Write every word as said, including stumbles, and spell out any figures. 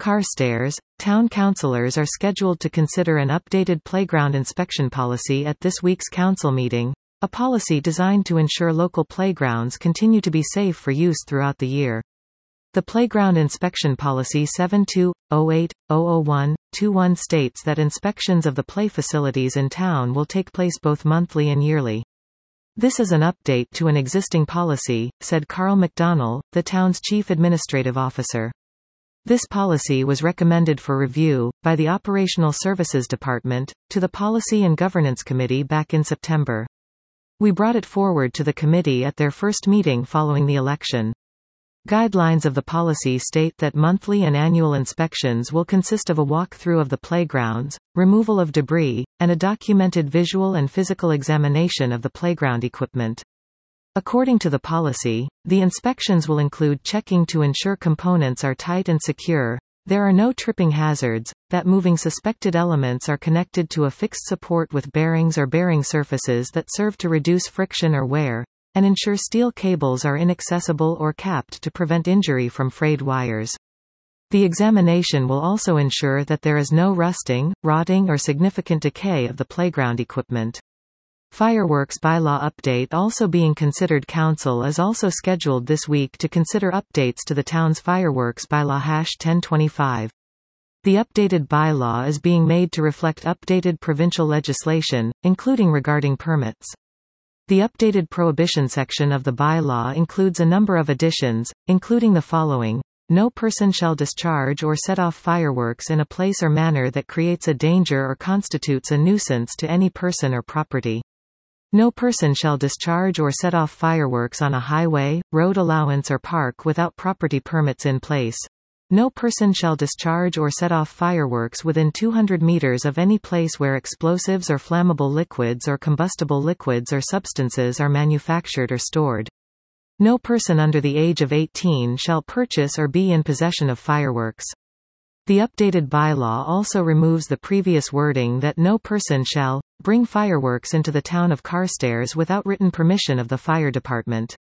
Carstairs, town councillors are scheduled to consider an updated playground inspection policy at this week's council meeting, a policy designed to ensure local playgrounds continue to be safe for use throughout the year. The Playground Inspection Policy seven two oh eight dash zero zero one dash twenty-one states that inspections of the play facilities in town will take place both monthly and yearly. This is an update to an existing policy, said Carl McDonnell, the town's chief administrative officer. This policy was recommended for review, by the Operational Services Department, to the Policy and Governance Committee back in September. We brought it forward to the committee at their first meeting following the election. Guidelines of the policy state that monthly and annual inspections will consist of a walk-through of the playgrounds, removal of debris, and a documented visual and physical examination of the playground equipment. According to the policy, the inspections will include checking to ensure components are tight and secure, there are no tripping hazards, that moving suspected elements are connected to a fixed support with bearings or bearing surfaces that serve to reduce friction or wear, and ensure steel cables are inaccessible or capped to prevent injury from frayed wires. The examination will also ensure that there is no rusting, rotting or significant decay of the playground equipment. Fireworks bylaw update also being considered. Council is also scheduled this week to consider updates to the town's fireworks bylaw ten twenty-five. The updated bylaw is being made to reflect updated provincial legislation, including regarding permits. The updated prohibition section of the bylaw includes a number of additions, including the following: no person shall discharge or set off fireworks in a place or manner that creates a danger or constitutes a nuisance to any person or property. No person shall discharge or set off fireworks on a highway, road allowance or park without property permits in place. No person shall discharge or set off fireworks within two hundred meters of any place where explosives or flammable liquids or combustible liquids or substances are manufactured or stored. No person under the age of eighteen shall purchase or be in possession of fireworks. The updated bylaw also removes the previous wording that no person shall bring fireworks into the town of Carstairs without written permission of the fire department.